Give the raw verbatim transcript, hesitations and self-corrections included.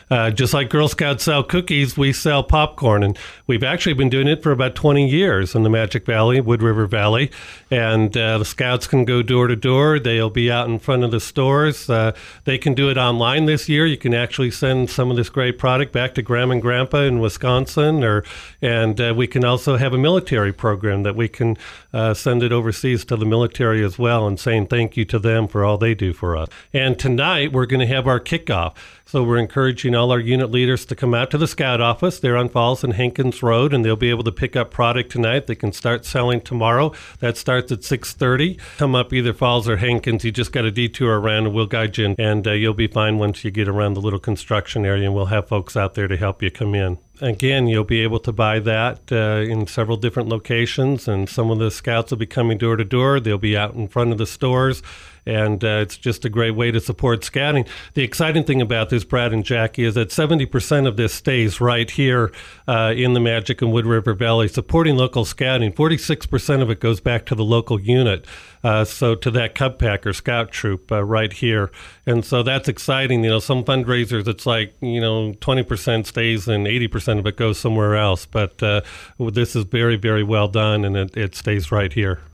uh, just like Girl Scouts sell cookies, we sell popcorn. And we've actually been doing it for about twenty years in the Magic Valley, Wood River Valley. And uh, the Scouts can go door to door. They'll be out in front of the stores. Uh, they can do it online this year. You can actually send some of this great product back to Grandma and Grandpa in Wisconsin. or And uh, we can also have a military program that we can uh, send it overseas to the military as well, and saying thank you to them for all they do for us. And tonight we're going to have our kickoff. So we're encouraging all our unit leaders to come out to the Scout office. They're on Falls and Hankins Road, and they'll be able to pick up product tonight. They can start selling tomorrow. That starts at six thirty. Come up either Falls or Hankins. You just got to detour around, and we'll guide you in, and uh, you'll be fine once you get around the little construction area, and we'll have folks out there to help you come in. Again, you'll be able to buy that uh, in several different locations, and some of the Scouts will be coming door to door. They'll be out in front of the stores, and uh, it's just a great way to support Scouting. The exciting thing about this, Brad and Jackie, is that seventy percent of this stays right here uh, in the Magic and Wood River Valley, supporting local Scouting. forty-six percent of it goes back to the local unit, uh, so to that Cub Pack or Scout troop uh, right here. And so that's exciting. You know, some fundraisers, it's like, you know, twenty percent stays and eighty percent of it goes somewhere else. But uh, this is very, very well done, and it, it stays right here.